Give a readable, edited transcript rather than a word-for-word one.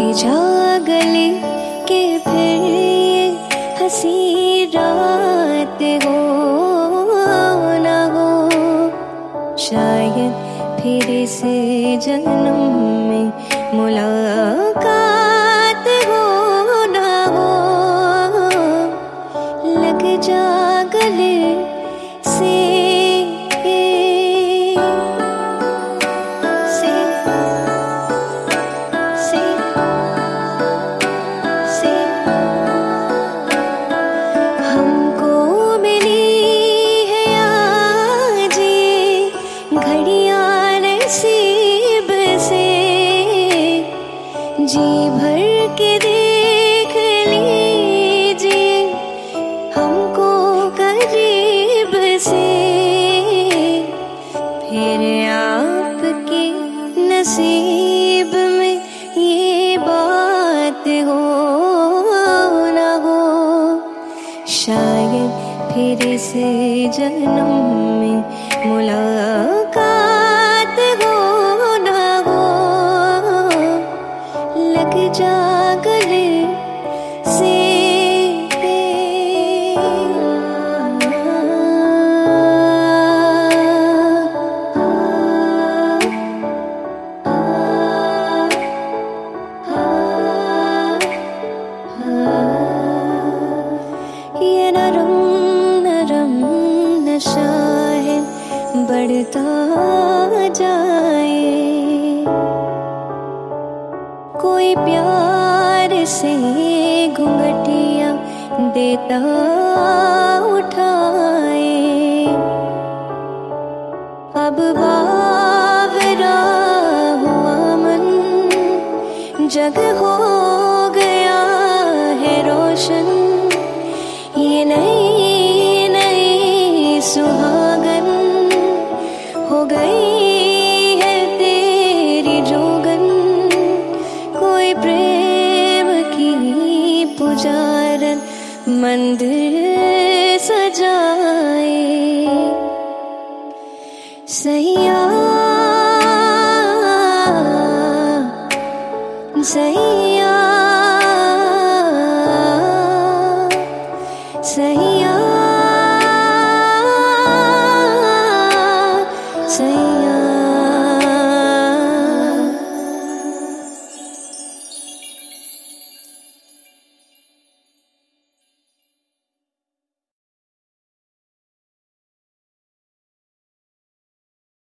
जा गले के फिर ये हंसी रात हो ना हो, शायद फिर इस जन्म में मुलाकात हो ना हो। लग जा गले से जी भर के देख लीजिए हमको करीब से, फिर आपके नसीब में ये बात हो ना हो, शायद फिर इस जन्म में मुलाकात हो ना हो। लग जा गले से ये नरम नरम नशा है बढ़ता जाए, कोई प्यार से घूंघटिया देता उठाए। अब बावरा हुआ मन जग हो गया है रोशन, ये नई नई सुहागन हो गई है तेरी जोगन। कोई प्रेम की पुजारन मंदिर सजाए, सैया सैया सैया सैया।